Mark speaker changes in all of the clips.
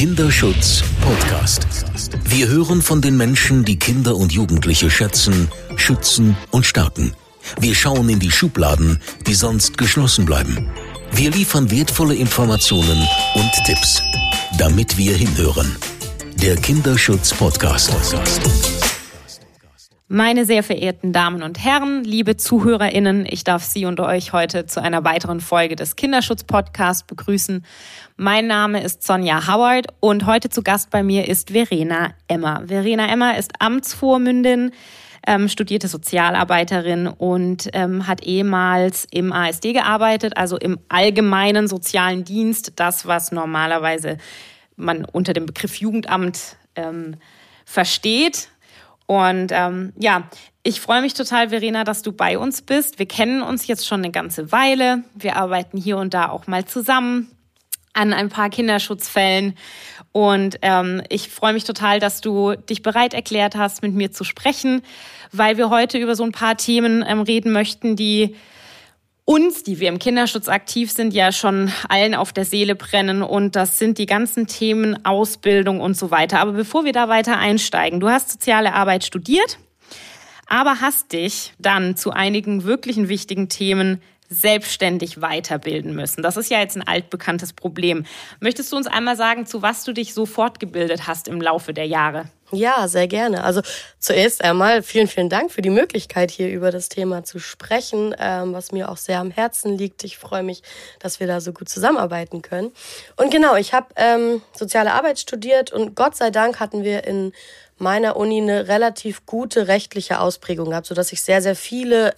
Speaker 1: Kinderschutz Podcast. Wir hören von den Menschen, die Kinder und Jugendliche schätzen, schützen und stärken. Wir schauen in die Schubladen, die sonst geschlossen bleiben. Wir liefern wertvolle Informationen und Tipps, damit wir hinhören. Der Kinderschutz Podcast.
Speaker 2: Meine sehr verehrten Damen und Herren, liebe ZuhörerInnen, ich darf Sie und euch heute zu einer weiteren Folge des Kinderschutz-Podcasts begrüßen. Mein Name ist Sonja Howard und heute zu Gast bei mir ist Verena Emmer. Verena Emmer ist Amtsvormündin, studierte Sozialarbeiterin und hat ehemals im ASD gearbeitet, also im allgemeinen sozialen Dienst, das, was normalerweise man unter dem Begriff Jugendamt versteht. Und ich freue mich total, Verena, dass du bei uns bist. Wir kennen uns jetzt schon eine ganze Weile. Wir arbeiten hier und da auch mal zusammen an ein paar Kinderschutzfällen. Und ich freue mich total, dass du dich bereit erklärt hast, mit mir zu sprechen, weil wir heute über so ein paar Themen reden möchten, die uns, die wir im Kinderschutz aktiv sind, ja schon allen auf der Seele brennen. Und das sind die ganzen Themen Ausbildung und so weiter. Aber bevor wir da weiter einsteigen, du hast soziale Arbeit studiert, aber hast dich dann zu einigen wirklichen wichtigen Themen selbstständig weiterbilden müssen. Das ist ja jetzt ein altbekanntes Problem. Möchtest du uns einmal sagen, zu was du dich so fortgebildet hast im Laufe der Jahre?
Speaker 3: Ja, sehr gerne. Also zuerst einmal vielen, vielen Dank für die Möglichkeit, hier über das Thema zu sprechen, was mir auch sehr am Herzen liegt. Ich freue mich, dass wir da so gut zusammenarbeiten können. Und genau, ich habe soziale Arbeit studiert und Gott sei Dank hatten wir in meiner Uni eine relativ gute rechtliche Ausprägung gehabt, sodass ich sehr, sehr viele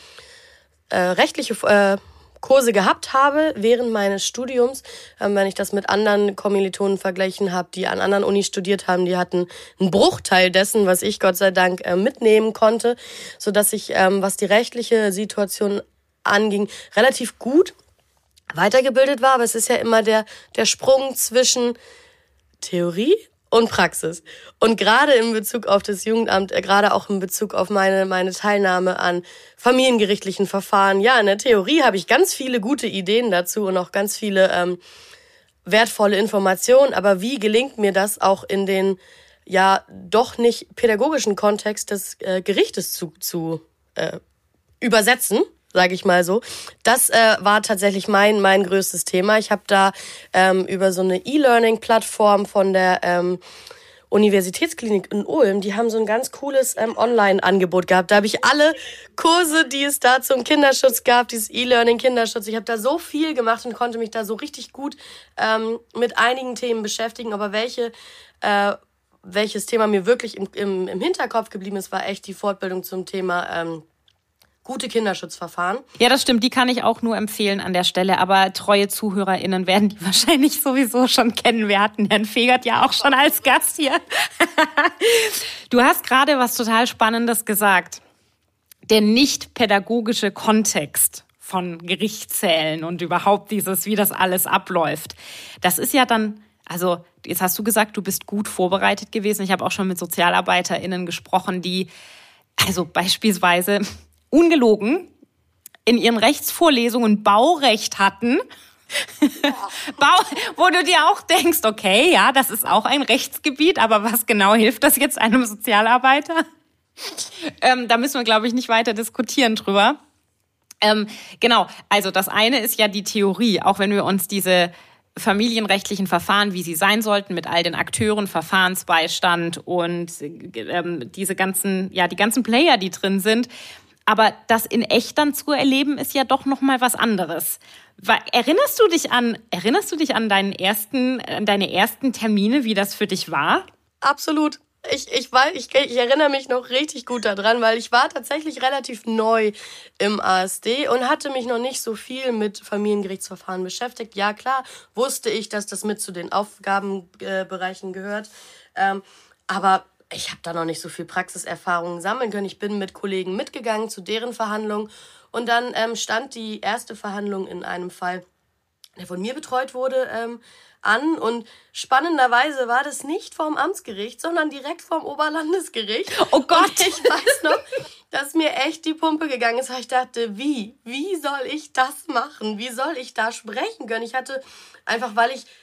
Speaker 3: rechtliche Kurse gehabt habe während meines Studiums. Wenn ich das mit anderen Kommilitonen verglichen habe, die an anderen Unis studiert haben, die hatten einen Bruchteil dessen, was ich Gott sei Dank mitnehmen konnte, sodass ich, was die rechtliche Situation anging, relativ gut weitergebildet war. Aber es ist ja immer der Sprung zwischen Theorie und Praxis. Und gerade in Bezug auf das Jugendamt, gerade auch in Bezug auf meine Teilnahme an familiengerichtlichen Verfahren, ja, in der Theorie habe ich ganz viele gute Ideen dazu und auch ganz viele wertvolle Informationen. Aber wie gelingt mir das auch in den, ja, doch nicht pädagogischen Kontext des Gerichtes zu übersetzen? Sage ich mal so. Das war tatsächlich mein größtes Thema. Ich habe da über so eine E-Learning-Plattform von der Universitätsklinik in Ulm, die haben so ein ganz cooles Online-Angebot gehabt. Da habe ich alle Kurse, die es da zum Kinderschutz gab, dieses E-Learning-Kinderschutz, ich habe da so viel gemacht und konnte mich da so richtig gut mit einigen Themen beschäftigen. Aber welches Thema mir wirklich im Hinterkopf geblieben ist, war echt die Fortbildung zum Thema gute Kinderschutzverfahren.
Speaker 2: Ja, das stimmt. Die kann ich auch nur empfehlen an der Stelle. Aber treue ZuhörerInnen werden die wahrscheinlich sowieso schon kennen. Wir hatten Herrn Fegert ja auch schon als Gast hier. Du hast gerade was total Spannendes gesagt. Der nicht pädagogische Kontext von Gerichtssälen und überhaupt dieses, wie das alles abläuft. Das ist ja dann, also jetzt hast du gesagt, du bist gut vorbereitet gewesen. Ich habe auch schon mit SozialarbeiterInnen gesprochen, die, also beispielsweise ungelogen, in ihren Rechtsvorlesungen Baurecht hatten, wo du dir auch denkst, okay, ja, das ist auch ein Rechtsgebiet, aber was genau hilft das jetzt einem Sozialarbeiter? Da müssen wir, glaube ich, nicht weiter diskutieren drüber. Genau, also das eine ist ja die Theorie, auch wenn wir uns diese familienrechtlichen Verfahren, wie sie sein sollten, mit all den Akteuren, Verfahrensbeistand und die ganzen Player, die drin sind. Aber das in echt dann zu erleben, ist ja doch noch mal was anderes. Erinnerst du dich an deine ersten Termine, wie das für dich war?
Speaker 3: Absolut. Ich erinnere mich noch richtig gut daran, weil ich war tatsächlich relativ neu im ASD und hatte mich noch nicht so viel mit Familiengerichtsverfahren beschäftigt. Ja, klar, wusste ich, dass das mit zu den Aufgabenbereichen gehört. Aber ich habe da noch nicht so viel Praxiserfahrung sammeln können. Ich bin mit Kollegen mitgegangen zu deren Verhandlungen und dann stand die erste Verhandlung in einem Fall, der von mir betreut wurde, an. Und spannenderweise war das nicht vorm Amtsgericht, sondern direkt vorm Oberlandesgericht.
Speaker 2: Oh Gott!
Speaker 3: Und ich weiß noch, dass mir echt die Pumpe gegangen ist, weil ich dachte, wie soll ich das machen? Wie soll ich da sprechen können? Ich hatte einfach, weil ich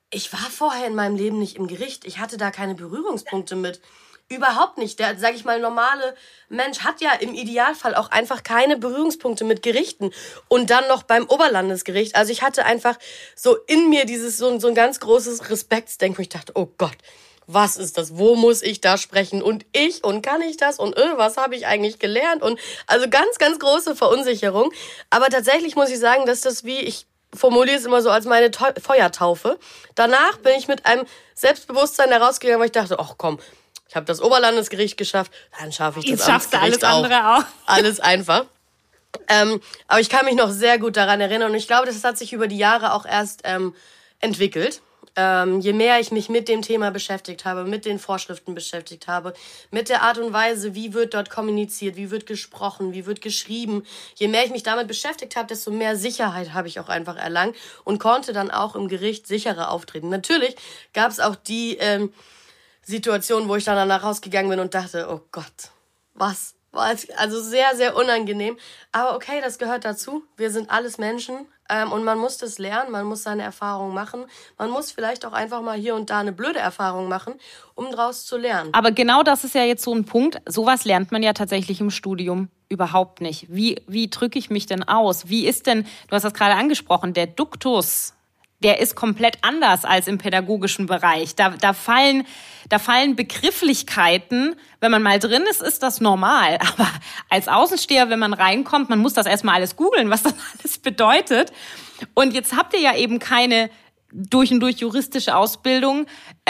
Speaker 3: ich war vorher in meinem Leben nicht im Gericht. Ich hatte da keine Berührungspunkte mit. Überhaupt nicht. Der, sag ich mal, normale Mensch hat ja im Idealfall auch einfach keine Berührungspunkte mit Gerichten. Und dann noch beim Oberlandesgericht. Also ich hatte einfach so in mir so ein ganz großes Respektsdenken. Ich dachte, oh Gott, was ist das? Wo muss ich da sprechen? Und kann ich das? Und was habe ich eigentlich gelernt? Und also ganz, ganz große Verunsicherung. Aber tatsächlich muss ich sagen, dass das ich formuliere es immer so als meine Feuertaufe. Danach bin ich mit einem Selbstbewusstsein herausgegangen, weil ich dachte, ach komm, ich habe das Oberlandesgericht geschafft, dann schaffe ich das Amtsgericht auch. Alles andere auch. Alles einfach. Aber ich kann mich noch sehr gut daran erinnern und ich glaube, das hat sich über die Jahre auch erst entwickelt. Je mehr ich mich mit dem Thema beschäftigt habe, mit den Vorschriften beschäftigt habe, mit der Art und Weise, wie wird dort kommuniziert, wie wird gesprochen, wie wird geschrieben, je mehr ich mich damit beschäftigt habe, desto mehr Sicherheit habe ich auch einfach erlangt und konnte dann auch im Gericht sicherer auftreten. Natürlich gab es auch die Situation, wo ich dann danach rausgegangen bin und dachte, oh Gott, was? Also sehr, sehr unangenehm. Aber okay, das gehört dazu. Wir sind alles Menschen und man muss das lernen, man muss seine Erfahrungen machen. Man muss vielleicht auch einfach mal hier und da eine blöde Erfahrung machen, um daraus zu lernen.
Speaker 2: Aber genau das ist ja jetzt so ein Punkt. Sowas lernt man ja tatsächlich im Studium überhaupt nicht. Wie drücke ich mich denn aus? Wie ist denn, du hast das gerade angesprochen, der Duktus, der ist komplett anders als im pädagogischen Bereich. Da fallen Begrifflichkeiten, wenn man mal drin ist das normal. Aber als Außensteher, wenn man reinkommt, man muss das erstmal alles googeln, was das alles bedeutet. Und jetzt habt ihr ja eben keine durch und durch juristische Ausbildung.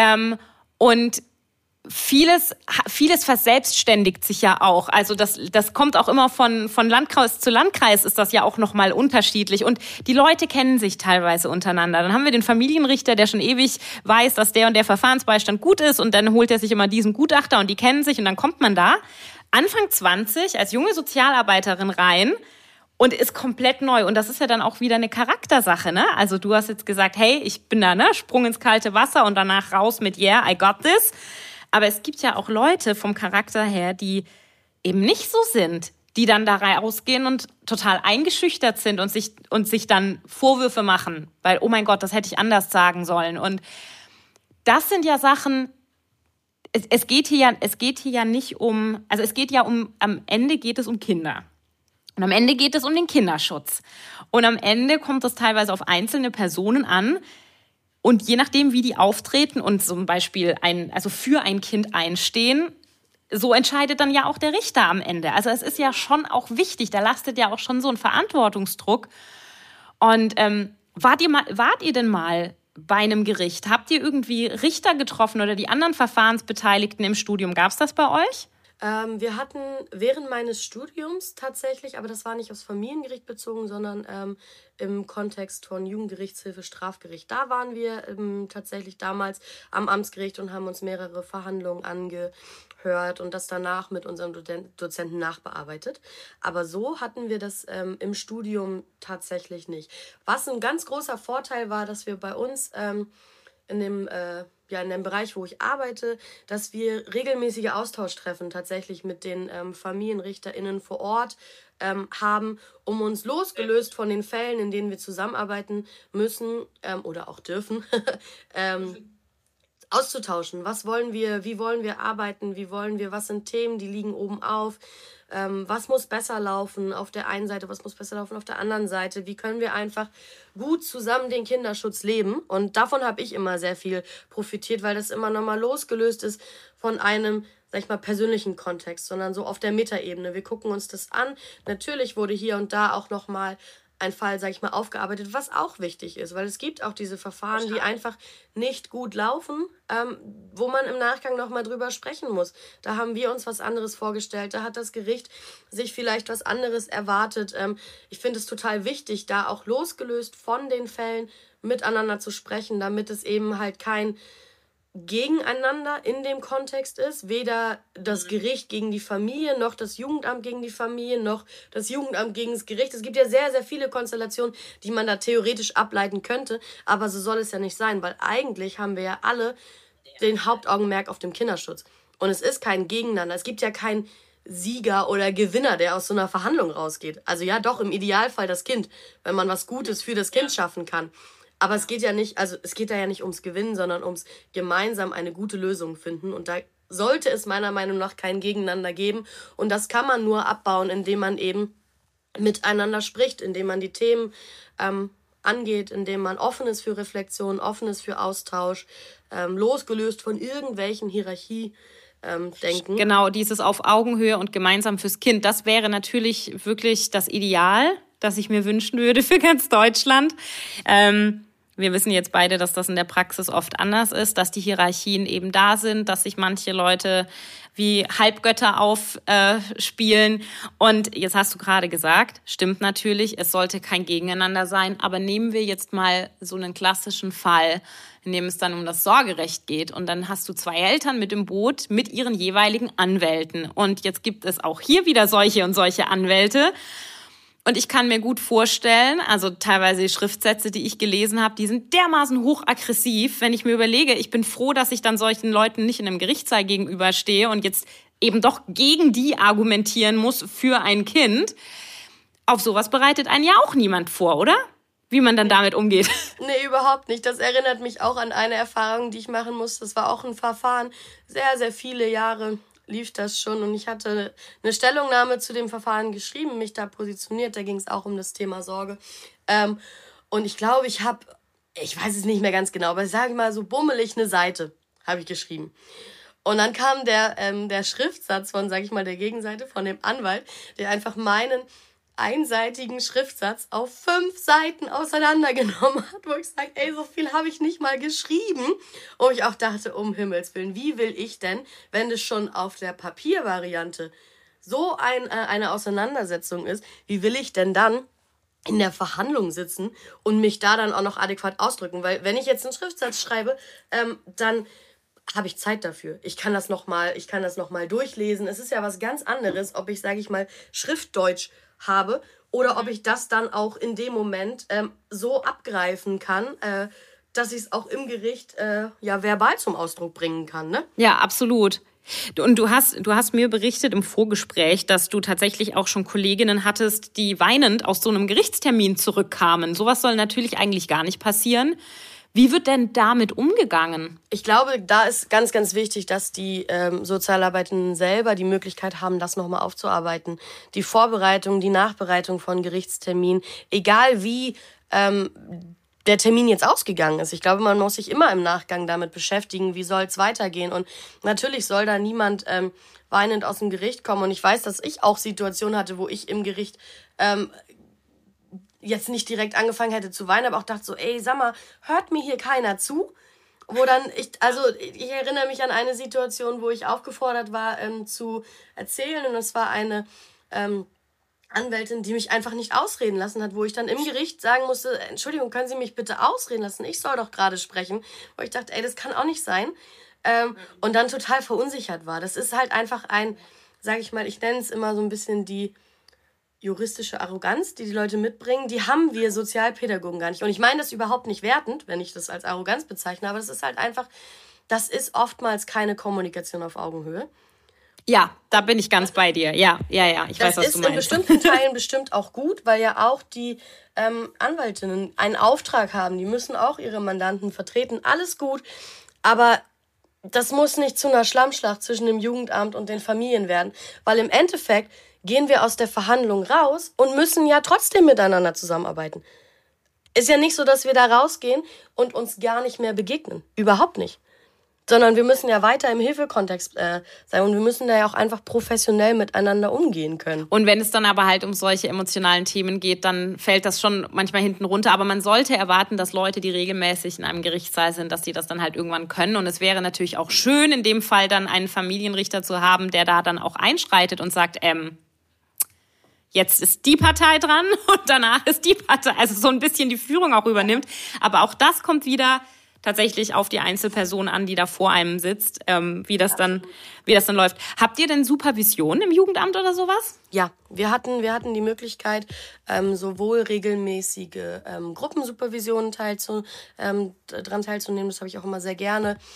Speaker 2: Und vieles verselbstständigt sich ja auch. Also das kommt auch immer von Landkreis zu Landkreis, ist das ja auch nochmal unterschiedlich. Und die Leute kennen sich teilweise untereinander. Dann haben wir den Familienrichter, der schon ewig weiß, dass der und der Verfahrensbeistand gut ist. Und dann holt er sich immer diesen Gutachter und die kennen sich. Und dann kommt man da, Anfang 20, als junge Sozialarbeiterin rein und ist komplett neu. Und das ist ja dann auch wieder eine Charaktersache, ne? Also du hast jetzt gesagt, hey, ich bin da, ne? Sprung ins kalte Wasser und danach raus mit yeah, I got this. Aber es gibt ja auch Leute vom Charakter her, die eben nicht so sind, die dann da rausgehen und total eingeschüchtert sind und sich dann Vorwürfe machen, weil, oh mein Gott, das hätte ich anders sagen sollen. Und das sind ja Sachen, es geht hier ja nicht um, also es geht ja am Ende geht es um Kinder. Und am Ende geht es um den Kinderschutz. Und am Ende kommt es teilweise auf einzelne Personen an. Und je nachdem, wie die auftreten und zum Beispiel für ein Kind einstehen, so entscheidet dann ja auch der Richter am Ende. Also es ist ja schon auch wichtig, da lastet ja auch schon so ein Verantwortungsdruck. Und wart ihr denn mal bei einem Gericht? Habt ihr irgendwie Richter getroffen oder die anderen Verfahrensbeteiligten im Studium? Gab es das bei euch?
Speaker 3: Wir hatten während meines Studiums tatsächlich, aber das war nicht aufs Familiengericht bezogen, sondern im Kontext von Jugendgerichtshilfe, Strafgericht. Da waren wir tatsächlich damals am Amtsgericht und haben uns mehrere Verhandlungen angehört und das danach mit unserem Dozenten nachbearbeitet. Aber so hatten wir das im Studium tatsächlich nicht. Was ein ganz großer Vorteil war, dass wir bei uns in dem Bereich, wo ich arbeite, dass wir regelmäßige Austauschtreffen tatsächlich mit den FamilienrichterInnen vor Ort haben, um uns losgelöst von den Fällen, in denen wir zusammenarbeiten müssen oder auch dürfen, auszutauschen. Was wollen wir, wie wollen wir arbeiten, was sind Themen, die liegen oben auf, was muss besser laufen auf der einen Seite, was muss besser laufen auf der anderen Seite, wie können wir einfach gut zusammen den Kinderschutz leben. Und davon habe ich immer sehr viel profitiert, weil das immer nochmal losgelöst ist von einem, sag ich mal, persönlichen Kontext, sondern so auf der Metaebene. Wir gucken uns das an. Natürlich wurde hier und da auch nochmal ein Fall, sag ich mal, aufgearbeitet, was auch wichtig ist, weil es gibt auch diese Verfahren, die einfach nicht gut laufen, wo man im Nachgang nochmal drüber sprechen muss. Da haben wir uns was anderes vorgestellt, da hat das Gericht sich vielleicht was anderes erwartet. Ich finde es total wichtig, da auch losgelöst von den Fällen miteinander zu sprechen, damit es eben halt kein Gegeneinander in dem Kontext ist, weder das Gericht gegen die Familie, noch das Jugendamt gegen die Familie, noch das Jugendamt gegen das Gericht. Es gibt ja sehr, sehr viele Konstellationen, die man da theoretisch ableiten könnte, aber so soll es ja nicht sein, weil eigentlich haben wir ja alle den Hauptaugenmerk auf dem Kinderschutz. Und es ist kein Gegeneinander, es gibt ja keinen Sieger oder Gewinner, der aus so einer Verhandlung rausgeht. Also ja, doch, im Idealfall das Kind, wenn man was Gutes für das Kind schaffen kann. Aber es geht ja nicht, also es geht da ja nicht ums Gewinnen, sondern ums gemeinsam eine gute Lösung finden. Und da sollte es meiner Meinung nach kein Gegeneinander geben. Und das kann man nur abbauen, indem man eben miteinander spricht, indem man die Themen angeht, indem man offen ist für Reflexion, offen ist für Austausch, losgelöst von irgendwelchen Hierarchie-Denken.
Speaker 2: Genau, dieses auf Augenhöhe und gemeinsam fürs Kind. Das wäre natürlich wirklich das Ideal, das ich mir wünschen würde für ganz Deutschland. Wir wissen jetzt beide, dass das in der Praxis oft anders ist, dass die Hierarchien eben da sind, dass sich manche Leute wie Halbgötter aufspielen. Und jetzt hast du gerade gesagt, stimmt natürlich, es sollte kein Gegeneinander sein. Aber nehmen wir jetzt mal so einen klassischen Fall, in dem es dann um das Sorgerecht geht. Und dann hast du 2 Eltern mit im Boot mit ihren jeweiligen Anwälten. Und jetzt gibt es auch hier wieder solche und solche Anwälte. Und ich kann mir gut vorstellen, also teilweise die Schriftsätze, die ich gelesen habe, die sind dermaßen hochaggressiv, wenn ich mir überlege, ich bin froh, dass ich dann solchen Leuten nicht in einem Gerichtssaal gegenüberstehe und jetzt eben doch gegen die argumentieren muss für ein Kind. Auf sowas bereitet einen ja auch niemand vor, oder? Wie man dann damit umgeht.
Speaker 3: Nee, überhaupt nicht. Das erinnert mich auch an eine Erfahrung, die ich machen musste. Das war auch ein Verfahren, sehr, sehr viele Jahre lief das schon und ich hatte eine Stellungnahme zu dem Verfahren geschrieben, mich da positioniert, da ging es auch um das Thema Sorge. Und ich glaube, ich weiß es nicht mehr ganz genau, aber ich sage mal so bummelig eine Seite habe ich geschrieben. Und dann kam der Schriftsatz von, sage ich mal, der Gegenseite, von dem Anwalt, der einfach meinen einseitigen Schriftsatz auf 5 Seiten auseinandergenommen hat, wo ich sage, ey, so viel habe ich nicht mal geschrieben. Und ich auch dachte, um Himmels Willen, wie will ich denn, wenn das schon auf der Papiervariante so eine Auseinandersetzung ist, wie will ich denn dann in der Verhandlung sitzen und mich da dann auch noch adäquat ausdrücken? Weil wenn ich jetzt einen Schriftsatz schreibe, dann habe ich Zeit dafür. Ich kann das noch mal durchlesen. Es ist ja was ganz anderes, ob ich, sage ich mal, Schriftdeutsch habe oder ob ich das dann auch in dem Moment so abgreifen kann, dass ich es auch im Gericht verbal zum Ausdruck bringen kann, ne?
Speaker 2: Ja, absolut. Und du hast mir berichtet im Vorgespräch, dass du tatsächlich auch schon Kolleginnen hattest, die weinend aus so einem Gerichtstermin zurückkamen. Sowas soll natürlich eigentlich gar nicht passieren. Wie wird denn damit umgegangen?
Speaker 3: Ich glaube, da ist ganz, ganz wichtig, dass die Sozialarbeitenden selber die Möglichkeit haben, das nochmal aufzuarbeiten. Die Vorbereitung, die Nachbereitung von Gerichtsterminen, egal wie der Termin jetzt ausgegangen ist. Ich glaube, man muss sich immer im Nachgang damit beschäftigen, wie soll es weitergehen. Und natürlich soll da niemand weinend aus dem Gericht kommen. Und ich weiß, dass ich auch Situationen hatte, wo ich im Gericht jetzt nicht direkt angefangen hätte zu weinen, aber auch dachte so, ey, sag mal, hört mir hier keiner zu? Wo dann ich erinnere mich an eine Situation, wo ich aufgefordert war, zu erzählen, und es war eine Anwältin, die mich einfach nicht ausreden lassen hat, wo ich dann im Gericht sagen musste, Entschuldigung, können Sie mich bitte ausreden lassen? Ich soll doch gerade sprechen. Wo ich dachte, ey, das kann auch nicht sein. Und dann total verunsichert war. Das ist halt einfach sage ich mal, ich nenne es immer so ein bisschen die juristische Arroganz, die Leute mitbringen, die haben wir Sozialpädagogen gar nicht. Und ich meine das überhaupt nicht wertend, wenn ich das als Arroganz bezeichne, aber das ist halt einfach, das ist oftmals keine Kommunikation auf Augenhöhe.
Speaker 2: Ja, da bin ich ganz bei dir. Ja, ich weiß, was du meinst. Das ist in
Speaker 3: bestimmten Teilen bestimmt auch gut, weil ja auch die Anwältinnen einen Auftrag haben. Die müssen auch ihre Mandanten vertreten. Alles gut, aber das muss nicht zu einer Schlammschlacht zwischen dem Jugendamt und den Familien werden, weil im Endeffekt gehen wir aus der Verhandlung raus und müssen ja trotzdem miteinander zusammenarbeiten. Ist ja nicht so, dass wir da rausgehen und uns gar nicht mehr begegnen. Überhaupt nicht. Sondern wir müssen ja weiter im Hilfekontext sein und wir müssen da ja auch einfach professionell miteinander umgehen können.
Speaker 2: Und wenn es dann aber halt um solche emotionalen Themen geht, dann fällt das schon manchmal hinten runter. Aber man sollte erwarten, dass Leute, die regelmäßig in einem Gerichtssaal sind, dass die das dann halt irgendwann können. Und es wäre natürlich auch schön, in dem Fall dann einen Familienrichter zu haben, der da dann auch einschreitet und sagt, jetzt ist die Partei dran und danach ist die Partei. Also so ein bisschen die Führung auch übernimmt. Aber auch das kommt wieder tatsächlich auf die Einzelperson an, die da vor einem sitzt, wie das dann läuft. Habt ihr denn Supervision im Jugendamt oder sowas?
Speaker 3: Ja, wir hatten die Möglichkeit, sowohl regelmäßige Gruppensupervisionen dran teilzunehmen. Das habe ich auch immer sehr gerne.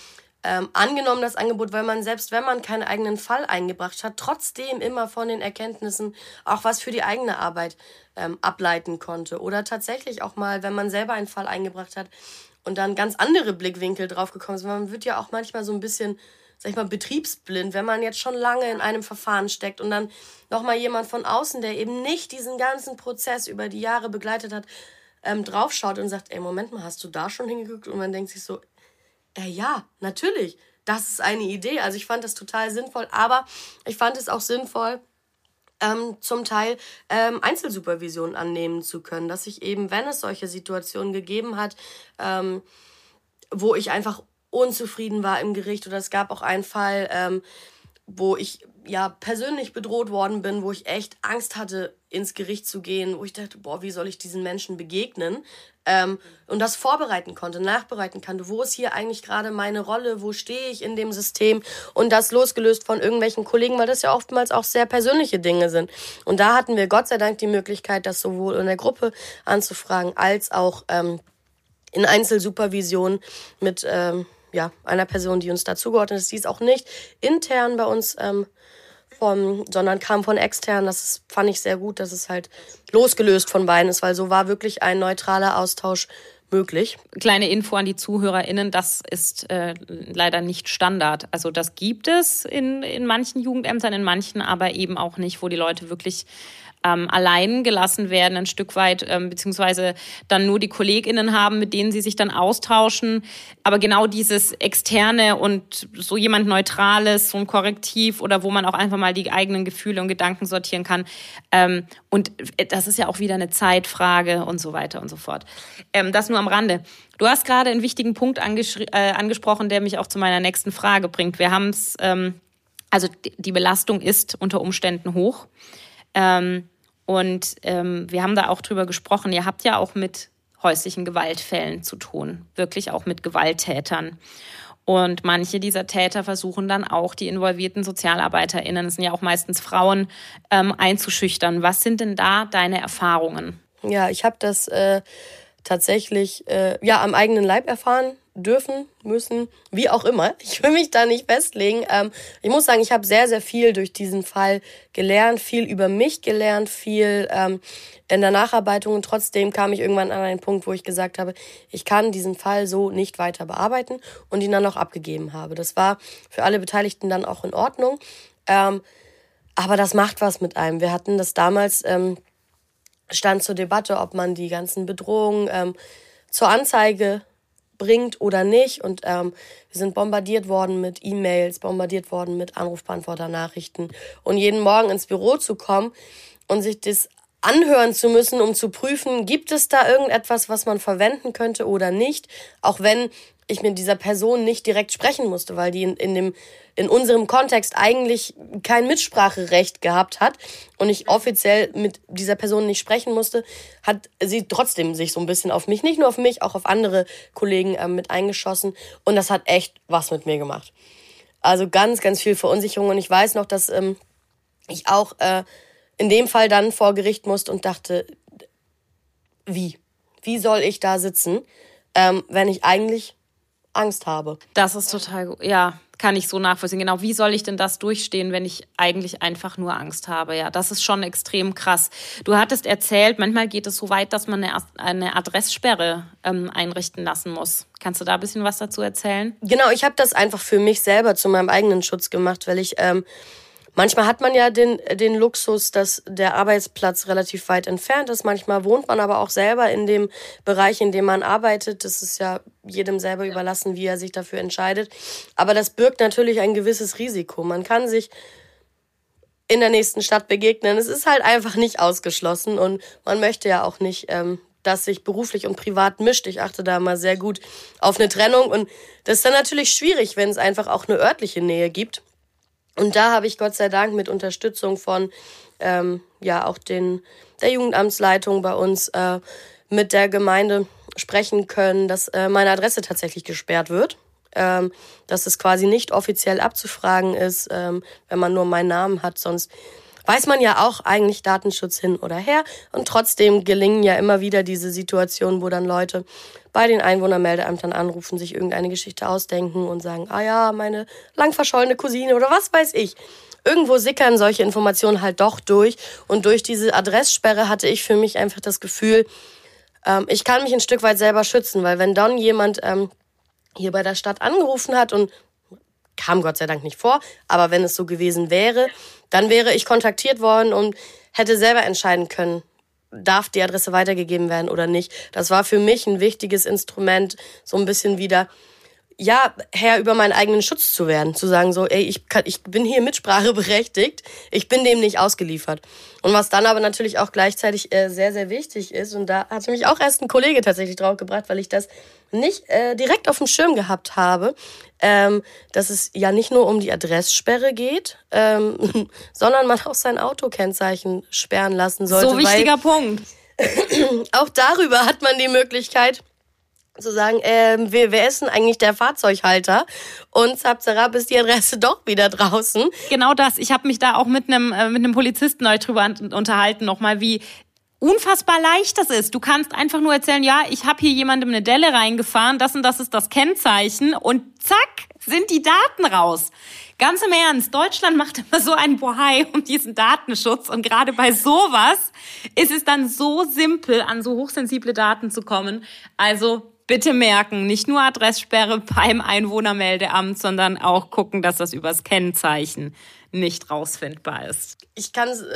Speaker 3: angenommen das Angebot, weil man selbst, wenn man keinen eigenen Fall eingebracht hat, trotzdem immer von den Erkenntnissen auch was für die eigene Arbeit ableiten konnte. Oder tatsächlich auch mal, wenn man selber einen Fall eingebracht hat und dann ganz andere Blickwinkel drauf gekommen sind. Man wird ja auch manchmal so ein bisschen, sag ich mal, betriebsblind, wenn man jetzt schon lange in einem Verfahren steckt und dann nochmal jemand von außen, der eben nicht diesen ganzen Prozess über die Jahre begleitet hat, draufschaut und sagt, ey, Moment mal, hast du da schon hingeguckt? Und man denkt sich so, ja, natürlich, das ist eine Idee. Also ich fand das total sinnvoll, aber ich fand es auch sinnvoll, zum Teil Einzelsupervision annehmen zu können, dass ich eben, wenn es solche Situationen gegeben hat, wo ich einfach unzufrieden war im Gericht, oder es gab auch einen Fall, wo ich persönlich bedroht worden bin, wo ich echt Angst hatte, ins Gericht zu gehen, wo ich dachte, wie soll ich diesen Menschen begegnen? Und das vorbereiten konnte, nachbereiten konnte. Wo ist hier eigentlich gerade meine Rolle? Wo stehe ich in dem System? Und das losgelöst von irgendwelchen Kollegen, weil das ja oftmals auch sehr persönliche Dinge sind. Und da hatten wir Gott sei Dank die Möglichkeit, das sowohl in der Gruppe anzufragen, als auch in Einzelsupervision mit einer Person, die uns dazugeordnet ist. Die ist auch nicht intern bei uns sondern kam von extern. Fand ich sehr gut, dass es halt losgelöst von beiden ist, weil so war wirklich ein neutraler Austausch möglich.
Speaker 2: Kleine Info an die ZuhörerInnen, das ist leider nicht Standard. Also das gibt es in manchen Jugendämtern, in manchen aber eben auch nicht, wo die Leute wirklich allein gelassen werden, ein Stück weit, beziehungsweise dann nur die KollegInnen haben, mit denen sie sich dann austauschen. Aber genau dieses Externe und so jemand Neutrales, so ein Korrektiv oder wo man auch einfach mal die eigenen Gefühle und Gedanken sortieren kann. Und das ist ja auch wieder eine Zeitfrage und so weiter und so fort. Das nur am Rande. Du hast gerade einen wichtigen Punkt angesprochen, der mich auch zu meiner nächsten Frage bringt. Wir haben es, also die Belastung ist unter Umständen hoch. Und wir haben da auch drüber gesprochen, ihr habt ja auch mit häuslichen Gewaltfällen zu tun, wirklich auch mit Gewalttätern. Und manche dieser Täter versuchen dann auch, die involvierten SozialarbeiterInnen, das sind ja auch meistens Frauen, einzuschüchtern. Was sind denn da deine Erfahrungen?
Speaker 3: Ja, ich habe das tatsächlich am eigenen Leib erfahren dürfen, müssen, wie auch immer. Ich will mich da nicht festlegen. Ich muss sagen, ich habe sehr, sehr viel durch diesen Fall gelernt, viel über mich gelernt, viel in der Nacharbeitung, und trotzdem kam ich irgendwann an einen Punkt, wo ich gesagt habe, ich kann diesen Fall so nicht weiter bearbeiten und ihn dann auch abgegeben habe. Das war für alle Beteiligten dann auch in Ordnung. Aber das macht was mit einem. Wir hatten das damals, stand zur Debatte, ob man die ganzen Bedrohungen zur Anzeige bringt oder nicht. Und wir sind bombardiert worden mit E-Mails, bombardiert worden mit Anrufbeantworter-Nachrichten. Und jeden Morgen ins Büro zu kommen und sich das anhören zu müssen, um zu prüfen, gibt es da irgendetwas, was man verwenden könnte oder nicht. Auch wenn ich mit dieser Person nicht direkt sprechen musste, weil die in unserem Kontext eigentlich kein Mitspracherecht gehabt hat und ich offiziell mit dieser Person nicht sprechen musste, hat sie trotzdem sich so ein bisschen auf mich, nicht nur auf mich, auch auf andere Kollegen mit eingeschossen, und das hat echt was mit mir gemacht. Also ganz, ganz viel Verunsicherung, und ich weiß noch, dass ich auch in dem Fall dann vor Gericht musste und dachte, wie soll ich da sitzen, wenn ich eigentlich Angst habe.
Speaker 2: Das ist total gut. Ja, kann ich so nachvollziehen. Genau, wie soll ich denn das durchstehen, wenn ich eigentlich einfach nur Angst habe? Ja, das ist schon extrem krass. Du hattest erzählt, manchmal geht es so weit, dass man eine Adresssperre einrichten lassen muss. Kannst du da ein bisschen was dazu erzählen?
Speaker 3: Genau, ich habe das einfach für mich selber zu meinem eigenen Schutz gemacht, weil ich manchmal hat man ja den Luxus, dass der Arbeitsplatz relativ weit entfernt ist. Manchmal wohnt man aber auch selber in dem Bereich, in dem man arbeitet. Das ist ja jedem selber überlassen, wie er sich dafür entscheidet. Aber das birgt natürlich ein gewisses Risiko. Man kann sich in der nächsten Stadt begegnen. Es ist halt einfach nicht ausgeschlossen, und man möchte ja auch nicht, dass sich beruflich und privat mischt. Ich achte da mal sehr gut auf eine Trennung, und das ist dann natürlich schwierig, wenn es einfach auch eine örtliche Nähe gibt. Und da habe ich Gott sei Dank mit Unterstützung von auch der Jugendamtsleitung bei uns mit der Gemeinde sprechen können, dass meine Adresse tatsächlich gesperrt wird. Dass es quasi nicht offiziell abzufragen ist, wenn man nur meinen Namen hat. Sonst weiß man ja auch eigentlich Datenschutz hin oder her. Und trotzdem gelingen ja immer wieder diese Situationen, wo dann Leute bei den Einwohnermeldeämtern anrufen, sich irgendeine Geschichte ausdenken und sagen, ah ja, meine lang verschollene Cousine oder was weiß ich. Irgendwo sickern solche Informationen halt doch durch. Und durch diese Adresssperre hatte ich für mich einfach das Gefühl, ich kann mich ein Stück weit selber schützen, weil wenn dann jemand hier bei der Stadt angerufen hat und kam Gott sei Dank nicht vor, aber wenn es so gewesen wäre, dann wäre ich kontaktiert worden und hätte selber entscheiden können, darf die Adresse weitergegeben werden oder nicht. Das war für mich ein wichtiges Instrument, so ein bisschen wieder, ja, Herr über meinen eigenen Schutz zu werden. Zu sagen so, ey, ich bin hier mitspracheberechtigt, ich bin dem nicht ausgeliefert. Und was dann aber natürlich auch gleichzeitig sehr, sehr wichtig ist, und da hatte mich auch erst ein Kollege tatsächlich drauf gebracht, weil ich das nicht direkt auf dem Schirm gehabt habe, dass es ja nicht nur um die Adresssperre geht, sondern man auch sein Autokennzeichen sperren lassen sollte.
Speaker 2: So wichtiger Punkt.
Speaker 3: Auch darüber hat man die Möglichkeit zu sagen, wer ist denn eigentlich der Fahrzeughalter? Und zapzarab ist die Adresse doch wieder draußen.
Speaker 2: Genau das. Ich habe mich da auch mit einem Polizisten neu drüber unterhalten, nochmal, wie unfassbar leicht das ist. Du kannst einfach nur erzählen, ja, ich habe hier jemandem eine Delle reingefahren, das und das ist das Kennzeichen und zack, sind die Daten raus. Ganz im Ernst, Deutschland macht immer so einen Bohai um diesen Datenschutz und gerade bei sowas ist es dann so simpel, an so hochsensible Daten zu kommen. Also bitte merken, nicht nur Adresssperre beim Einwohnermeldeamt, sondern auch gucken, dass das übers Kennzeichen nicht rausfindbar ist.
Speaker 3: Ich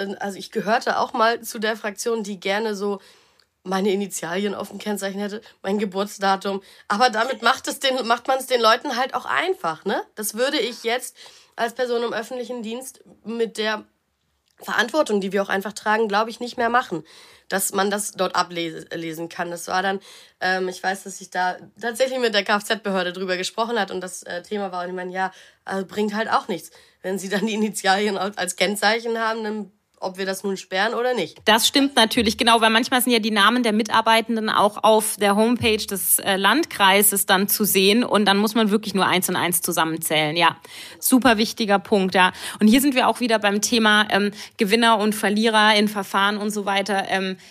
Speaker 3: gehörte auch mal zu der Fraktion, die gerne so meine Initialien auf dem Kennzeichen hätte, mein Geburtsdatum. Aber damit macht man es den Leuten halt auch einfach, ne? Das würde ich jetzt als Person im öffentlichen Dienst mit der Verantwortung, die wir auch einfach tragen, glaube ich, nicht mehr machen. Dass man das dort ablesen kann. Das war dann, ich weiß, dass ich da tatsächlich mit der Kfz-Behörde drüber gesprochen hat und das Thema war, und ich meine, ja, bringt halt auch nichts. Wenn sie dann die Initialien als Kennzeichen haben, dann ob wir das nun sperren oder nicht.
Speaker 2: Das stimmt natürlich, genau, weil manchmal sind ja die Namen der Mitarbeitenden auch auf der Homepage des Landkreises dann zu sehen und dann muss man wirklich nur 1 und 1 zusammenzählen. Ja, super wichtiger Punkt, ja. Und hier sind wir auch wieder beim Thema Gewinner und Verlierer in Verfahren und so weiter.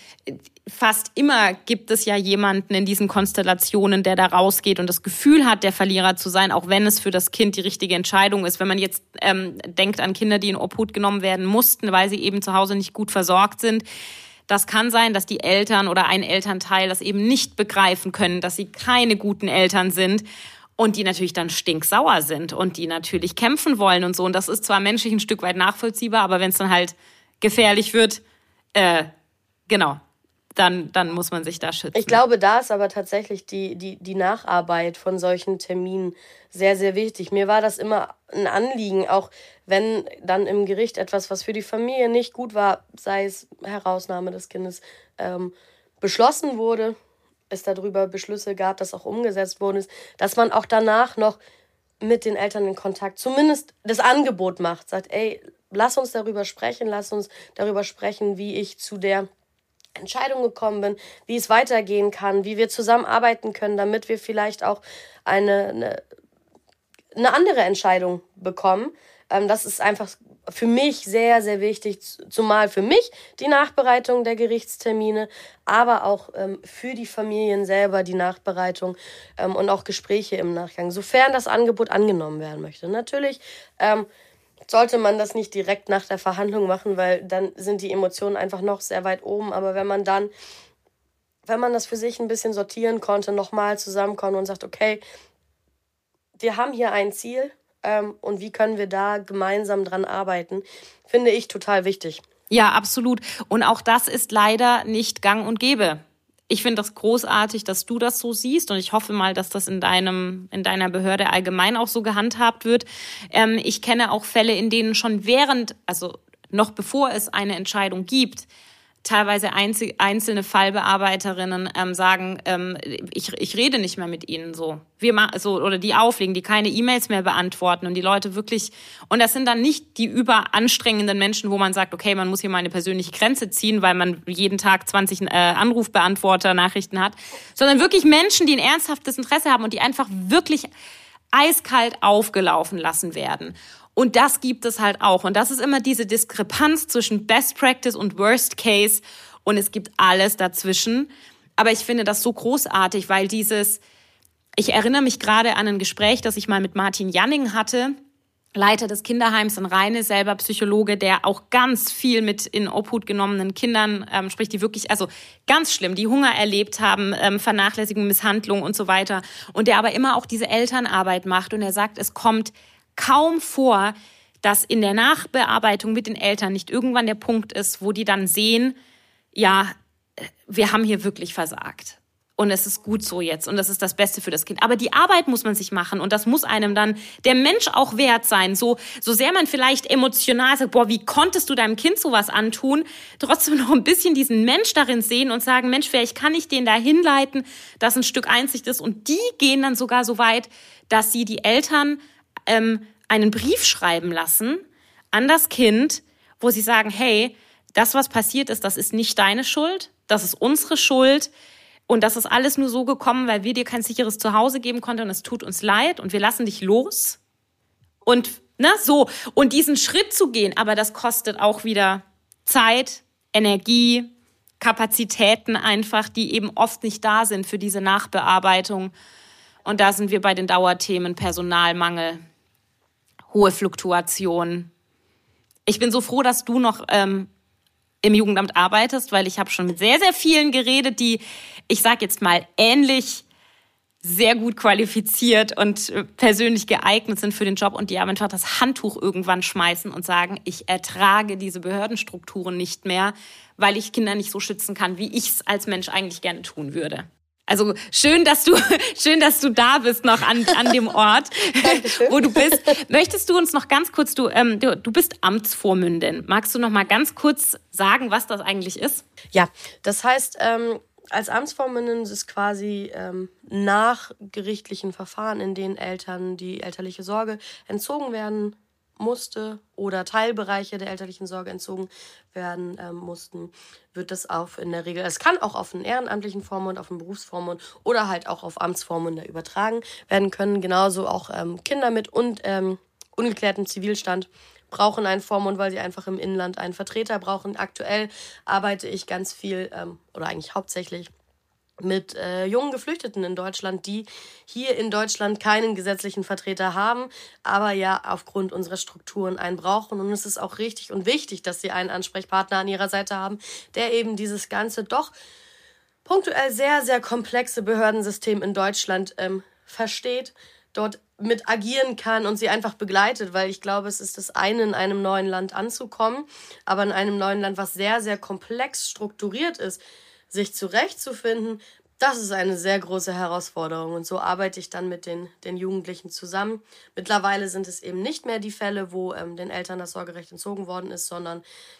Speaker 2: Fast immer gibt es ja jemanden in diesen Konstellationen, der da rausgeht und das Gefühl hat, der Verlierer zu sein, auch wenn es für das Kind die richtige Entscheidung ist. Wenn man jetzt denkt an Kinder, die in Obhut genommen werden mussten, weil sie eben zu Hause nicht gut versorgt sind, das kann sein, dass die Eltern oder ein Elternteil das eben nicht begreifen können, dass sie keine guten Eltern sind und die natürlich dann stinksauer sind und die natürlich kämpfen wollen und so. Und das ist zwar menschlich ein Stück weit nachvollziehbar, aber wenn es dann halt gefährlich wird, genau. Dann muss man sich da schützen.
Speaker 3: Ich glaube, da ist aber tatsächlich die Nacharbeit von solchen Terminen sehr, sehr wichtig. Mir war das immer ein Anliegen, auch wenn dann im Gericht etwas, was für die Familie nicht gut war, sei es Herausnahme des Kindes, beschlossen wurde, es darüber Beschlüsse gab, das auch umgesetzt worden ist, dass man auch danach noch mit den Eltern in Kontakt, zumindest das Angebot macht, sagt, ey, lass uns darüber sprechen, wie ich zu der Entscheidung gekommen bin, wie es weitergehen kann, wie wir zusammenarbeiten können, damit wir vielleicht auch eine andere Entscheidung bekommen. Das ist einfach für mich sehr, sehr wichtig, zumal für mich die Nachbereitung der Gerichtstermine, aber auch für die Familien selber die Nachbereitung und auch Gespräche im Nachgang, sofern das Angebot angenommen werden möchte. Natürlich sollte man das nicht direkt nach der Verhandlung machen, weil dann sind die Emotionen einfach noch sehr weit oben. Aber wenn man das für sich ein bisschen sortieren konnte, nochmal zusammenkommen und sagt, okay, wir haben hier ein Ziel und wie können wir da gemeinsam dran arbeiten, finde ich total wichtig.
Speaker 2: Ja, absolut. Und auch das ist leider nicht gang und gäbe. Ich finde das großartig, dass du das so siehst und ich hoffe mal, dass das in deiner Behörde allgemein auch so gehandhabt wird. Ich kenne auch Fälle, in denen schon noch bevor es eine Entscheidung gibt, teilweise einzelne Fallbearbeiterinnen sagen, ich rede nicht mehr mit ihnen so. Oder die auflegen, die keine E-Mails mehr beantworten und die Leute wirklich, und das sind dann nicht die überanstrengenden Menschen, wo man sagt, okay, man muss hier mal eine persönliche Grenze ziehen, weil man jeden Tag 20 Anrufbeantworter-Nachrichten hat, sondern wirklich Menschen, die ein ernsthaftes Interesse haben und die einfach wirklich eiskalt aufgelaufen lassen werden. Und das gibt es halt auch. Und das ist immer diese Diskrepanz zwischen Best Practice und Worst Case. Und es gibt alles dazwischen. Aber ich finde das so großartig, weil ich erinnere mich gerade an ein Gespräch, das ich mal mit Martin Janning hatte, Leiter des Kinderheims in Rheine, selber Psychologe, der auch ganz viel mit in Obhut genommenen Kindern spricht, die wirklich, also ganz schlimm, die Hunger erlebt haben, Vernachlässigung, Misshandlung und so weiter. Und der aber immer auch diese Elternarbeit macht. Und er sagt, es kommt kaum vor, dass in der Nachbearbeitung mit den Eltern nicht irgendwann der Punkt ist, wo die dann sehen, ja, wir haben hier wirklich versagt. Und es ist gut so jetzt und das ist das Beste für das Kind. Aber die Arbeit muss man sich machen und das muss einem dann der Mensch auch wert sein. So sehr man vielleicht emotional sagt, boah, wie konntest du deinem Kind sowas antun? Trotzdem noch ein bisschen diesen Mensch darin sehen und sagen, Mensch, vielleicht kann ich den da hinleiten, dass ein Stück Einsicht ist. Und die gehen dann sogar so weit, dass sie die Eltern einen Brief schreiben lassen an das Kind, wo sie sagen, hey, das, was passiert ist, das ist nicht deine Schuld, das ist unsere Schuld. Und das ist alles nur so gekommen, weil wir dir kein sicheres Zuhause geben konnten und es tut uns leid und wir lassen dich los. Und so. Und diesen Schritt zu gehen, aber das kostet auch wieder Zeit, Energie, Kapazitäten einfach, die eben oft nicht da sind für diese Nachbearbeitung. Und da sind wir bei den Dauerthemen Personalmangel, hohe Fluktuation. Ich bin so froh, dass du noch im Jugendamt arbeitest, weil ich habe schon mit sehr, sehr vielen geredet, die, ich sage jetzt mal, ähnlich sehr gut qualifiziert und persönlich geeignet sind für den Job und die aber einfach das Handtuch irgendwann schmeißen und sagen, ich ertrage diese Behördenstrukturen nicht mehr, weil ich Kinder nicht so schützen kann, wie ich es als Mensch eigentlich gerne tun würde. Also schön, dass du da bist noch an dem Ort, wo du bist. Möchtest du uns noch ganz kurz, du bist Amtsvormündin. Magst du noch mal ganz kurz sagen, was das eigentlich ist?
Speaker 3: Ja, das heißt, als Amtsvormündin ist es quasi nach gerichtlichen Verfahren, in denen Eltern die elterliche Sorge entzogen werden musste oder Teilbereiche der elterlichen Sorge entzogen werden mussten, wird das auf in der Regel, es kann auch auf einen ehrenamtlichen Vormund, auf einen Berufsvormund oder halt auch auf Amtsvormünder übertragen werden können. Genauso auch Kinder mit ungeklärtem Zivilstand brauchen einen Vormund, weil sie einfach im Inland einen Vertreter brauchen. Aktuell arbeite ich ganz viel oder eigentlich hauptsächlich mit jungen Geflüchteten in Deutschland, die hier in Deutschland keinen gesetzlichen Vertreter haben, aber ja aufgrund unserer Strukturen einen brauchen. Und es ist auch richtig und wichtig, dass sie einen Ansprechpartner an ihrer Seite haben, der eben dieses ganze doch punktuell sehr, sehr komplexe Behördensystem in Deutschland versteht, dort mit agieren kann und sie einfach begleitet, weil ich glaube, es ist das eine, in einem neuen Land anzukommen, aber in einem neuen Land, was sehr, sehr komplex strukturiert ist, sich zurechtzufinden, das ist eine sehr große Herausforderung. Und so arbeite ich dann mit den Jugendlichen zusammen. Mittlerweile sind es eben nicht mehr die Fälle, wo den Eltern das Sorgerecht entzogen worden ist, sondern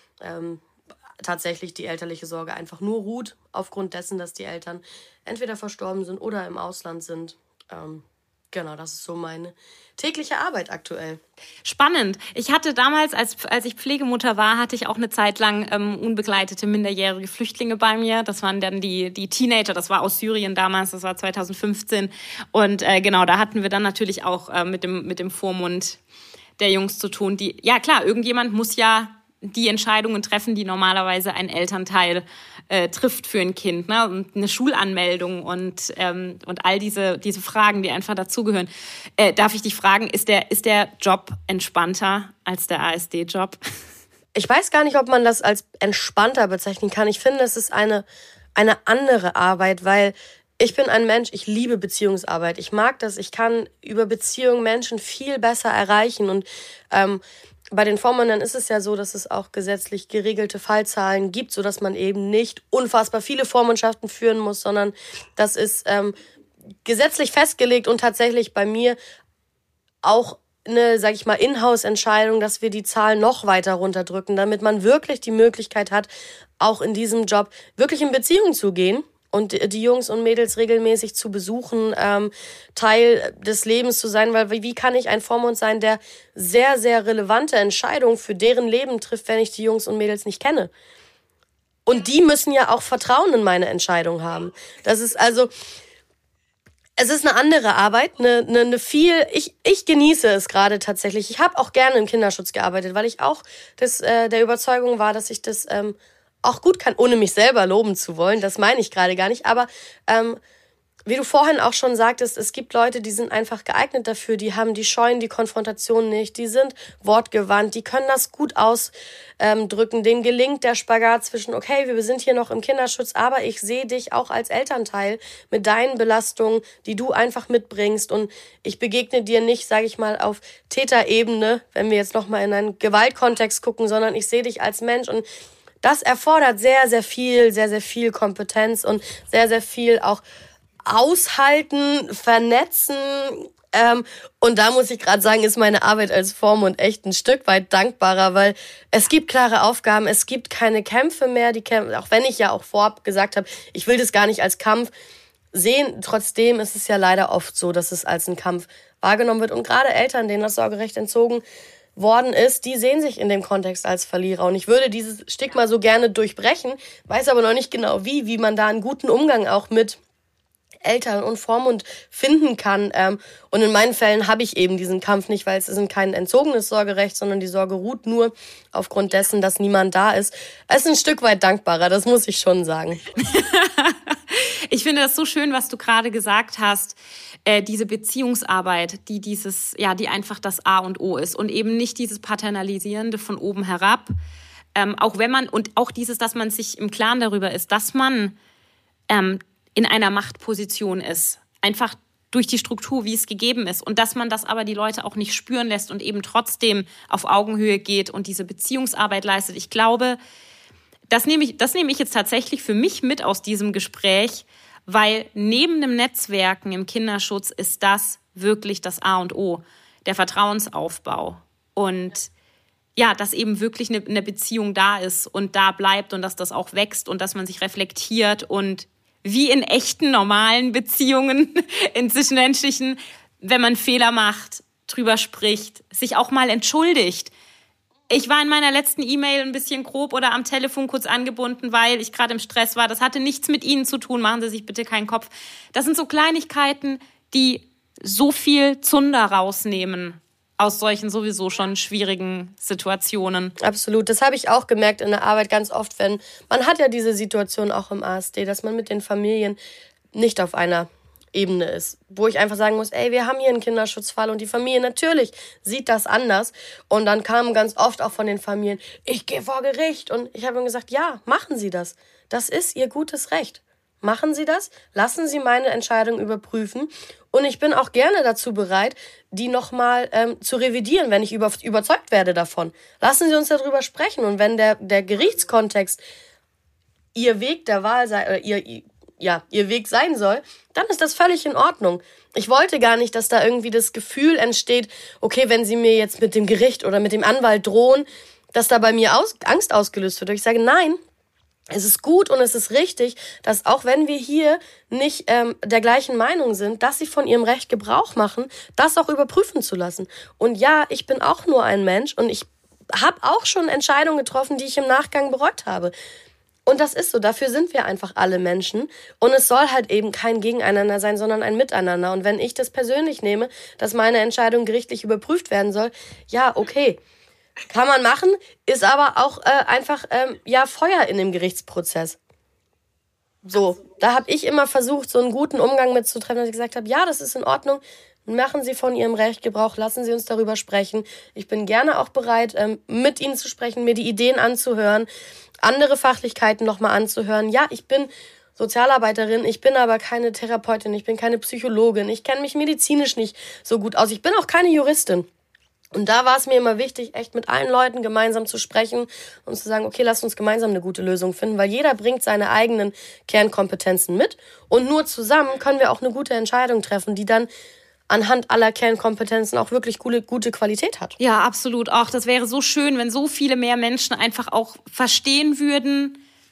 Speaker 3: tatsächlich die elterliche Sorge einfach nur ruht, aufgrund dessen, dass die Eltern entweder verstorben sind oder im Ausland sind. Genau, das ist so meine tägliche Arbeit aktuell.
Speaker 2: Spannend. Ich hatte damals, als ich Pflegemutter war, hatte ich auch eine Zeit lang unbegleitete minderjährige Flüchtlinge bei mir. Das waren dann die Teenager, das war aus Syrien damals, das war 2015. Und genau, da hatten wir dann natürlich auch mit dem Vormund der Jungs zu tun. Ja klar, irgendjemand muss ja die Entscheidungen treffen, die normalerweise ein Elternteil trifft für ein Kind, ne? Und eine Schulanmeldung und all diese Fragen, die einfach dazugehören. Darf ich dich fragen, ist der Job entspannter als der ASD-Job?
Speaker 3: Ich weiß gar nicht, ob man das als entspannter bezeichnen kann. Ich finde, es ist eine andere Arbeit, weil ich bin ein Mensch, ich liebe Beziehungsarbeit. Ich mag das, ich kann über Beziehungen Menschen viel besser erreichen und bei den Vormündern ist es ja so, dass es auch gesetzlich geregelte Fallzahlen gibt, sodass man eben nicht unfassbar viele Vormundschaften führen muss, sondern das ist gesetzlich festgelegt und tatsächlich bei mir auch eine, sag ich mal, Inhouse-Entscheidung, dass wir die Zahlen noch weiter runterdrücken, damit man wirklich die Möglichkeit hat, auch in diesem Job wirklich in Beziehung zu gehen und die Jungs und Mädels regelmäßig zu besuchen, Teil des Lebens zu sein, weil wie kann ich ein Vormund sein, der sehr, sehr relevante Entscheidungen für deren Leben trifft, wenn ich die Jungs und Mädels nicht kenne? Und die müssen ja auch Vertrauen in meine Entscheidung haben. Das ist also, Es ist eine andere Arbeit, ich genieße es gerade tatsächlich. Ich habe auch gerne im Kinderschutz gearbeitet, weil ich auch der Überzeugung war, dass ich das auch gut kann, ohne mich selber loben zu wollen. Das meine ich gerade gar nicht. Aber wie du vorhin auch schon sagtest, es gibt Leute, die sind einfach geeignet dafür, die scheuen die Konfrontation nicht, die sind wortgewandt, die können das gut ausdrücken, denen gelingt der Spagat zwischen, okay, wir sind hier noch im Kinderschutz, aber ich sehe dich auch als Elternteil mit deinen Belastungen, die du einfach mitbringst und ich begegne dir nicht, sage ich mal, auf Täterebene, wenn wir jetzt nochmal in einen Gewaltkontext gucken, sondern ich sehe dich als Mensch und das erfordert sehr, sehr viel Kompetenz und sehr, sehr viel auch aushalten, vernetzen. Und da muss ich gerade sagen, ist meine Arbeit als Vormund echt ein Stück weit dankbarer, weil es gibt klare Aufgaben, es gibt keine Kämpfe mehr, auch wenn ich ja auch vorab gesagt habe, ich will das gar nicht als Kampf sehen. Trotzdem ist es ja leider oft so, dass es als ein Kampf wahrgenommen wird. Und gerade Eltern, denen das Sorgerecht entzogen worden ist, die sehen sich in dem Kontext als Verlierer. Und ich würde dieses Stigma so gerne durchbrechen, weiß aber noch nicht genau wie man da einen guten Umgang auch mit Eltern und Vormund finden kann. Und in meinen Fällen habe ich eben diesen Kampf nicht, weil es ist kein entzogenes Sorgerecht, sondern die Sorge ruht nur aufgrund dessen, dass niemand da ist. Es ist ein Stück weit dankbarer, das muss ich schon sagen.
Speaker 2: Ich finde das so schön, was du gerade gesagt hast. Diese Beziehungsarbeit, die einfach das A und O ist und eben nicht dieses Paternalisierende von oben herab. Auch wenn man, und auch dieses, dass man sich im Klaren darüber ist, dass man in einer Machtposition ist. Einfach durch die Struktur, wie es gegeben ist. Und dass man das aber die Leute auch nicht spüren lässt und eben trotzdem auf Augenhöhe geht und diese Beziehungsarbeit leistet. Ich glaube, das nehme ich jetzt tatsächlich für mich mit aus diesem Gespräch, weil neben dem Netzwerken im Kinderschutz ist das wirklich das A und O, der Vertrauensaufbau. Und ja, dass eben wirklich eine Beziehung da ist und da bleibt und dass das auch wächst und dass man sich reflektiert und wie in echten, normalen Beziehungen, in zwischenmenschlichen, wenn man Fehler macht, drüber spricht, sich auch mal entschuldigt. Ich war in meiner letzten E-Mail ein bisschen grob oder am Telefon kurz angebunden, weil ich gerade im Stress war. Das hatte nichts mit Ihnen zu tun, machen Sie sich bitte keinen Kopf. Das sind so Kleinigkeiten, die so viel Zunder rausnehmen aus solchen sowieso schon schwierigen Situationen.
Speaker 3: Absolut, das habe ich auch gemerkt in der Arbeit ganz oft, wenn man hat ja diese Situation auch im ASD, dass man mit den Familien nicht auf einer Ebene ist, wo ich einfach sagen muss, wir haben hier einen Kinderschutzfall und die Familie natürlich sieht das anders und dann kamen ganz oft auch von den Familien, ich gehe vor Gericht und ich habe ihm gesagt, ja, machen Sie das, das ist Ihr gutes Recht. Machen Sie das, lassen Sie meine Entscheidung überprüfen und ich bin auch gerne dazu bereit, die nochmal zu revidieren, wenn ich überzeugt werde davon. Lassen Sie uns darüber sprechen und wenn der Gerichtskontext Ihr Weg der Wahl sei, Ihr Weg sein soll, dann ist das völlig in Ordnung. Ich wollte gar nicht, dass da irgendwie das Gefühl entsteht, okay, wenn Sie mir jetzt mit dem Gericht oder mit dem Anwalt drohen, dass da bei mir Angst ausgelöst wird. Und ich sage, nein, es ist gut und es ist richtig, dass auch wenn wir hier nicht der gleichen Meinung sind, dass sie von ihrem Recht Gebrauch machen, das auch überprüfen zu lassen. Und ja, ich bin auch nur ein Mensch und ich habe auch schon Entscheidungen getroffen, die ich im Nachgang bereut habe. Und das ist so, dafür sind wir einfach alle Menschen. Und es soll halt eben kein Gegeneinander sein, sondern ein Miteinander. Und wenn ich das persönlich nehme, dass meine Entscheidung gerichtlich überprüft werden soll, ja, okay. Kann man machen, ist aber auch einfach Feuer in dem Gerichtsprozess. So, da habe ich immer versucht, so einen guten Umgang mitzutreffen, dass ich gesagt habe, ja, das ist in Ordnung, machen Sie von Ihrem Recht Gebrauch, lassen Sie uns darüber sprechen. Ich bin gerne auch bereit, mit Ihnen zu sprechen, mir die Ideen anzuhören, andere Fachlichkeiten nochmal anzuhören. Ja, ich bin Sozialarbeiterin, ich bin aber keine Therapeutin, ich bin keine Psychologin, ich kenne mich medizinisch nicht so gut aus, ich bin auch keine Juristin. Und da war es mir immer wichtig, echt mit allen Leuten gemeinsam zu sprechen und zu sagen, okay, lasst uns gemeinsam eine gute Lösung finden, weil jeder bringt seine eigenen Kernkompetenzen mit und nur zusammen können wir auch eine gute Entscheidung treffen, die dann anhand aller Kernkompetenzen auch wirklich gute Qualität hat.
Speaker 2: Ja, absolut. Auch das wäre so schön, wenn so viele mehr Menschen einfach auch verstehen würden,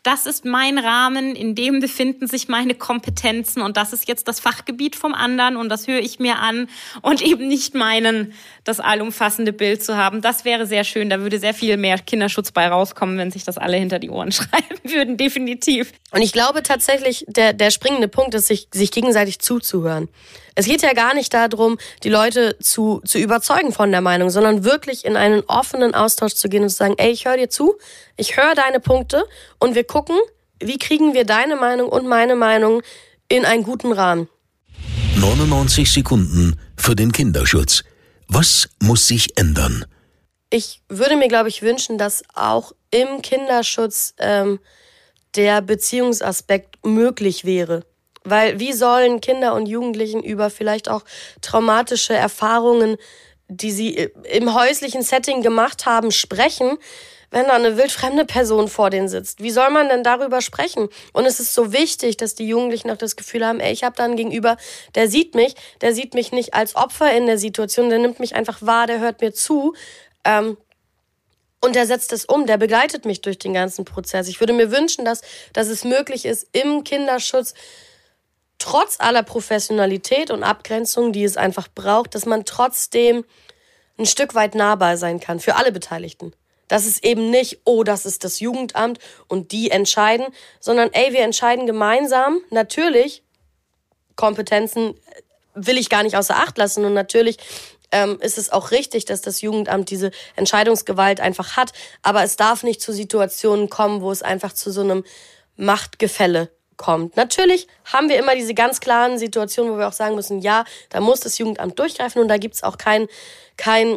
Speaker 2: das ist mein Rahmen, in dem befinden sich meine Kompetenzen und das ist jetzt das Fachgebiet vom anderen und das höre ich mir an und eben nicht das allumfassende Bild zu haben. Das wäre sehr schön, da würde sehr viel mehr Kinderschutz bei rauskommen, wenn sich das alle hinter die Ohren schreiben würden, definitiv.
Speaker 3: Und ich glaube tatsächlich, der springende Punkt ist, sich gegenseitig zuzuhören. Es geht ja gar nicht darum, die Leute zu überzeugen von der Meinung, sondern wirklich in einen offenen Austausch zu gehen und zu sagen, ey, ich höre dir zu, ich höre deine Punkte und wir gucken, wie kriegen wir deine Meinung und meine Meinung in einen guten Rahmen.
Speaker 1: 99 Sekunden für den Kinderschutz. Was muss sich ändern?
Speaker 3: Ich würde mir, glaube ich, wünschen, dass auch im Kinderschutz der Beziehungsaspekt möglich wäre. Weil wie sollen Kinder und Jugendlichen über vielleicht auch traumatische Erfahrungen, die sie im häuslichen Setting gemacht haben, sprechen, wenn da eine wildfremde Person vor denen sitzt? Wie soll man denn darüber sprechen? Und es ist so wichtig, dass die Jugendlichen auch das Gefühl haben, ey, ich habe da einen Gegenüber, der sieht mich nicht als Opfer in der Situation, der nimmt mich einfach wahr, der hört mir zu und der setzt es um, der begleitet mich durch den ganzen Prozess. Ich würde mir wünschen, dass es möglich ist, im Kinderschutz trotz aller Professionalität und Abgrenzung, die es einfach braucht, dass man trotzdem ein Stück weit nahbar sein kann für alle Beteiligten. Das ist eben nicht, das ist das Jugendamt und die entscheiden, sondern wir entscheiden gemeinsam. Natürlich, Kompetenzen will ich gar nicht außer Acht lassen und natürlich ist es auch richtig, dass das Jugendamt diese Entscheidungsgewalt einfach hat, aber es darf nicht zu Situationen kommen, wo es einfach zu so einem Machtgefälle kommt. Natürlich haben wir immer diese ganz klaren Situationen, wo wir auch sagen müssen, ja, da muss das Jugendamt durchgreifen und da gibt es auch kein Plan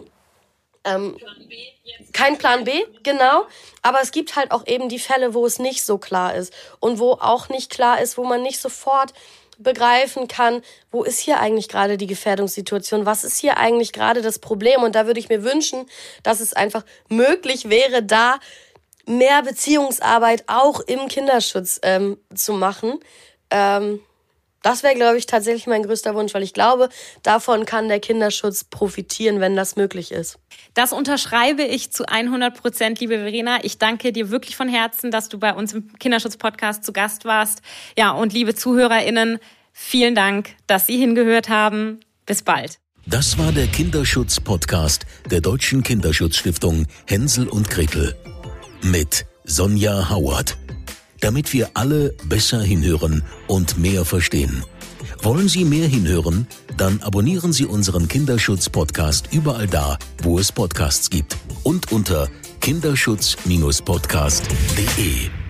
Speaker 3: B, genau. Aber es gibt halt auch eben die Fälle, wo es nicht so klar ist und wo auch nicht klar ist, wo man nicht sofort begreifen kann, wo ist hier eigentlich gerade die Gefährdungssituation, was ist hier eigentlich gerade das Problem? Und da würde ich mir wünschen, dass es einfach möglich wäre, da mehr Beziehungsarbeit auch im Kinderschutz zu machen. Das wäre, glaube ich, tatsächlich mein größter Wunsch, weil ich glaube, davon kann der Kinderschutz profitieren, wenn das möglich ist.
Speaker 2: Das unterschreibe ich zu 100%, liebe Verena. Ich danke dir wirklich von Herzen, dass du bei uns im Kinderschutz-Podcast zu Gast warst. Ja, und liebe ZuhörerInnen, vielen Dank, dass Sie hingehört haben. Bis bald.
Speaker 1: Das war der Kinderschutz-Podcast der Deutschen Kinderschutzstiftung Hänsel und Gretel mit Sonja Howard. Damit wir alle besser hinhören und mehr verstehen. Wollen Sie mehr hinhören? Dann abonnieren Sie unseren Kinderschutz-Podcast überall da, wo es Podcasts gibt und unter kinderschutz-podcast.de.